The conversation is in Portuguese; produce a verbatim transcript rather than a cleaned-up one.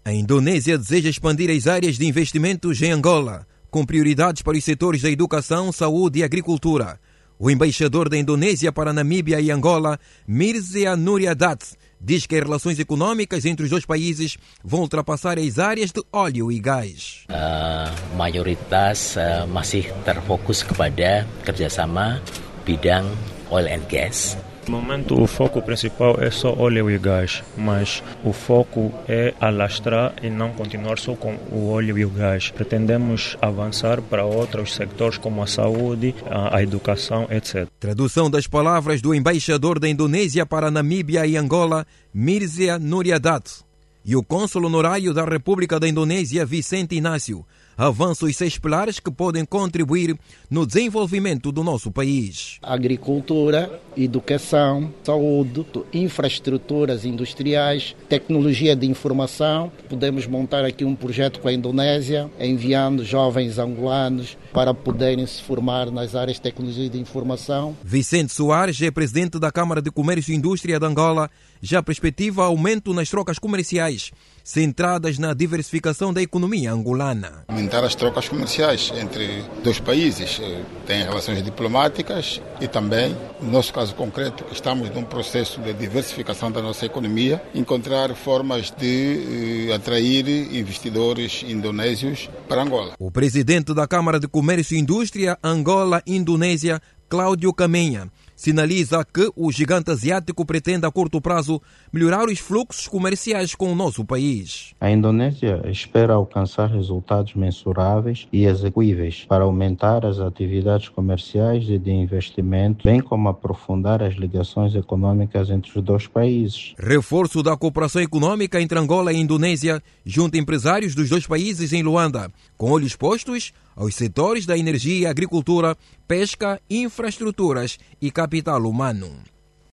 A Indonésia deseja expandir as áreas de investimentos em Angola, com prioridades para os setores da educação, saúde e agricultura. O embaixador da Indonésia para Namíbia e Angola, Mircea Nuriadat, diz que as relações econômicas entre os dois países vão ultrapassar as áreas de óleo e gás. Uh, mayoritas uh, masih terfokus kepada kerjasama bidang oil and gas. No momento o foco principal é só óleo e gás, mas o foco é alastrar e não continuar só com o óleo e o gás. Pretendemos avançar para outros sectores como a saúde, a, a educação, etcétera. Tradução das palavras do embaixador da Indonésia para Namíbia e Angola, Mircea Nuriadat. E o cônsul honorário da República da Indonésia, Vicente Inácio, avança os seis pilares que podem contribuir no desenvolvimento do nosso país. Agricultura, educação, saúde, infraestruturas industriais, tecnologia de informação. Podemos montar aqui um projeto com a Indonésia, enviando jovens angolanos para poderem se formar nas áreas de tecnologia de informação. Vicente Soares é presidente da Câmara de Comércio e Indústria de Angola. Já perspectiva aumento nas trocas comerciais, centradas na diversificação da economia angolana. Aumentar as trocas comerciais entre dois países, tem relações diplomáticas e também, no nosso caso concreto, estamos num processo de diversificação da nossa economia, encontrar formas de eh, atrair investidores indonésios para Angola. O presidente da Câmara de Comércio e Indústria Angola-Indonésia, Cláudio Camenha, sinaliza que o gigante asiático pretende a curto prazo melhorar os fluxos comerciais com o nosso país. A Indonésia espera alcançar resultados mensuráveis e execuíveis para aumentar as atividades comerciais e de investimento, bem como aprofundar as ligações econômicas entre os dois países. Reforço da cooperação econômica entre Angola e Indonésia junto a empresários dos dois países em Luanda, com olhos postos aos setores da energia, agricultura, pesca, infraestruturas e capital humano.